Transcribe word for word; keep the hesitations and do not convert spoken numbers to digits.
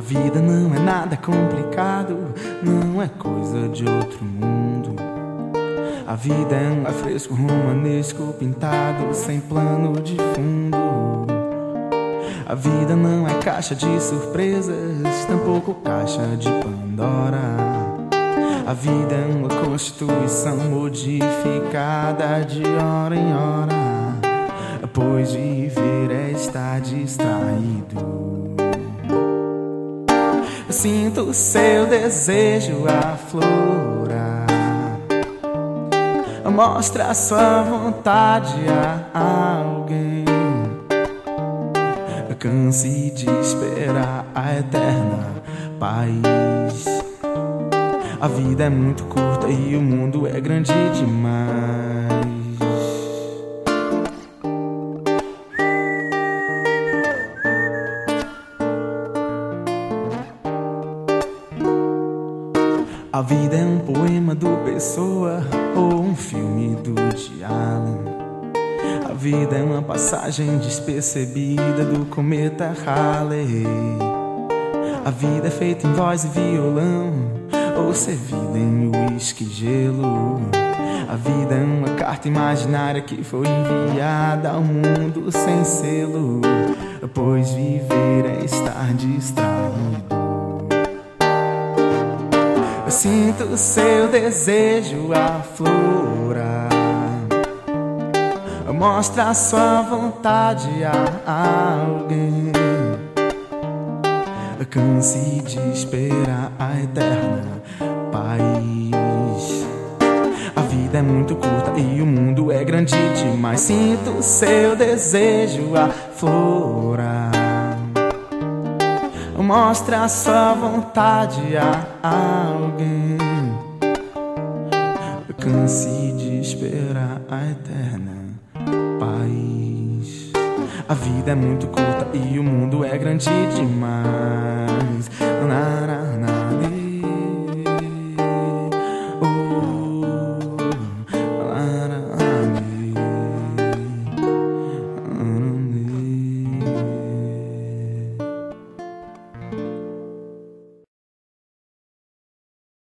vida não é nada complicado, não é coisa de outro mundo. A vida é um afresco romanesco pintado sem plano de fundo. A vida não é caixa de surpresas, tampouco caixa de Pandora. A vida é uma constituição modificada de hora em hora, pois viver é estar distraído. Eu sinto o seu desejo aflorar, mostra a sua vontade a alguém. Canse de esperar a eterna paz. A vida é muito curta e o mundo é grande demais. A vida é um poema do Pessoa ou um filme do Woody Allen. A vida é uma passagem despercebida do cometa Halley. A vida é feita em voz e violão, ou servida em uísque e gelo. A vida é uma carta imaginária que foi enviada ao mundo sem selo, pois viver é estar distraído. Eu sinto o seu desejo aflorar, mostra a sua vontade a alguém. Canse de esperar a eterna paz. A vida é muito curta e o mundo é grande demais. Sinto o seu desejo aflorar, mostra a sua vontade a alguém. Canse de esperar a eterna paz. A vida é muito curta e o mundo é grande demais. Na, na, na.